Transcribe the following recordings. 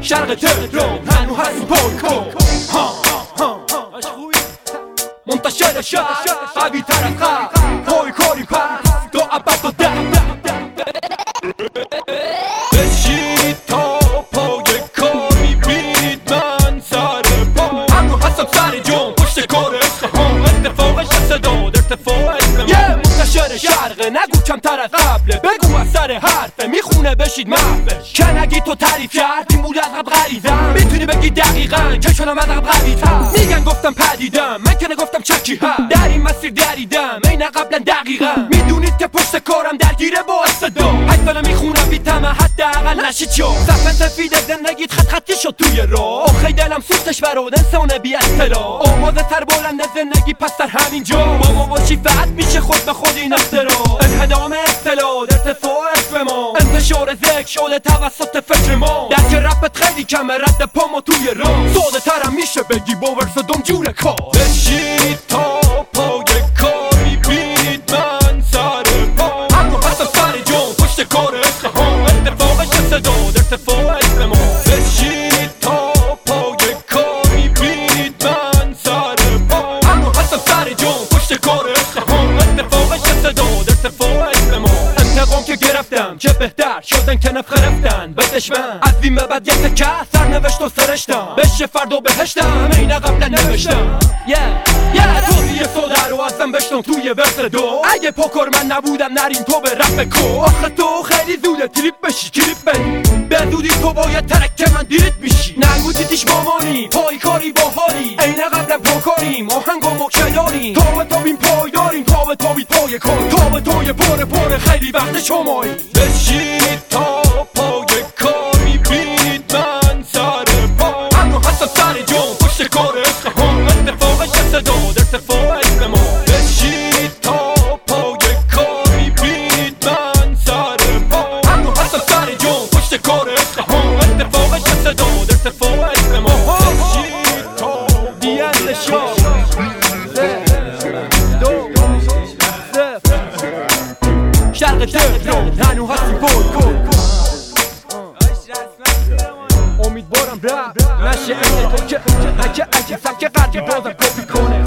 شرق تهران هنو هستیم پایکو منتشر شهر قوی تر از خر پای کاری پس تا عبد و بشید تا پای کاری بید من سر پا هنو هستم سر جون پشت کار عشق هم اتفاقش صداد ارتفاع اسم منتشر شرقه نگو کمتر از قبله بگو از سر حرفه میخونه بشید محفش که نگی تو تعریف کرد این بود از قبل غریزم میتونی بگی دقیقا که شدم از قبل قوی تر میگن گفتم پدیدم من که نگفتم چکی هم در این مسیر دریدم این قبلا دقیقا میدونید که پشت کارم درگیره با صدا 8 ساله میخونم بی طمع حداقل نشید شو صفحه سفید زندگیت خط خطی شد توی راه آخه دلم سوختش براد انسان بی اطلاع آوازه تر بلند زندگی پس در همینجا ما باشی فقط میشه خود به خود این اختراع انهدام اصطلاح ارتفاع اسم ما انتشار ذکر شده توسط فکر ما درک رپت خیلی کمه رد پا ما توی راه ساده ترم میشه بگی باور صدام جور کار بشید تا پای کاری بید من سر پا همون هستم سر جان پشت کار عشق هم اتفاقش صداد ارتفاع اسم ما بشید تا پای کاری بید من سر پا همون هستم سر جان پشت کار عشق هم اتفاقش صداد ارتفاع اسم ما انتقام که گرفتم چه بهتر شدن که نفخ رفتن به دشمن از این به بعد یک تکه سرنوشت و سرشتم بشه فردا بهشتم این قبلا نوشتم توضیح ساده رو ازم بشتم توی ورس دو اگه پاکار من نبودم نریم تو به رپ کو آخه تو خیلی زوده تریپ بشی کلیپ بری به زودی تو باید ترک من دیریت میشی نگو دیتیش مامانی پای کاری با حالی این قبلا پاکاریم آهنگ و مکشه داریم تا به تابیم پای داریم تا به تابید پای کار تا به توی پاره خیلی وقت شمایی بشید تا پای کاری بید من سر پا همون هستم سر جان پشت کار عشق هم اتفاقش صداد ارتفاع اسم ما بشید تا پای کاری بید من سر پا همون هستم سر جان پشت کار عشق هم اتفاقش صداد ارتفاع اسم ما بشید تا دیند شاه شرق تهران هنو هستیم پایکو امیدوارم رپ نشه این تو که اگه سبک قرقی بازم کپی کنه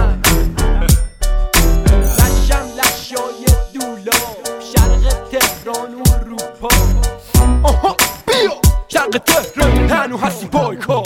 لشم لشای دولا شرق تهران اروپا آها بیا شرق تهران هنو هستیم پایکو